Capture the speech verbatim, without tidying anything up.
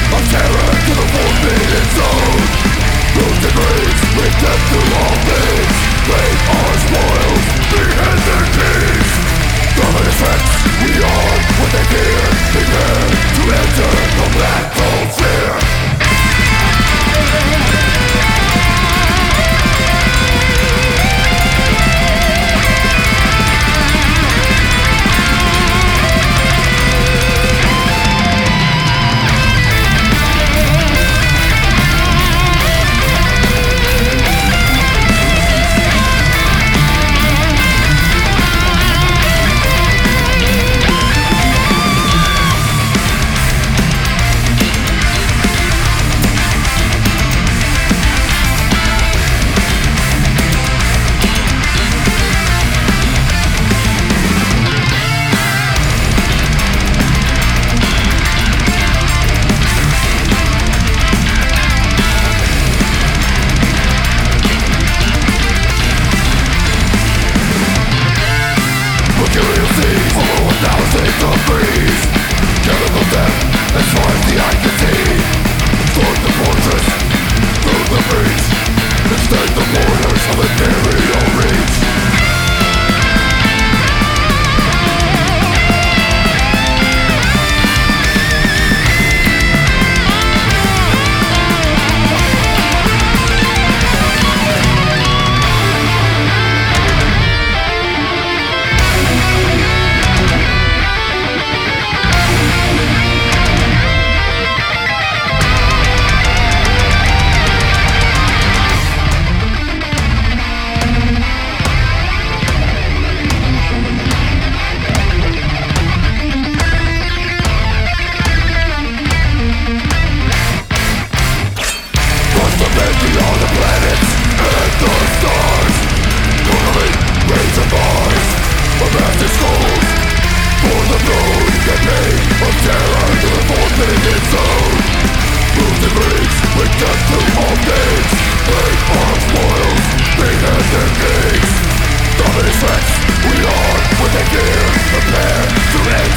of terror to the forbidden zone. Move degrees, with death through all things. Rape our spoils, behead their kings. Dominant effects, we are what they fear. Prepare to enter the black hole sphere. Thousands of breeze, chemical death as far as the eye can see. Storm the fortress, through the breach, extend the borders of imperial reach. Beyond the planets and the stars, tournament rays of Mars, a massive skulls for the food and pain of terror to the forbidden zone. Move the breach with death to all things. Break our spoils, behead their kings. Dominant threats, we are what they fear. Prepare to end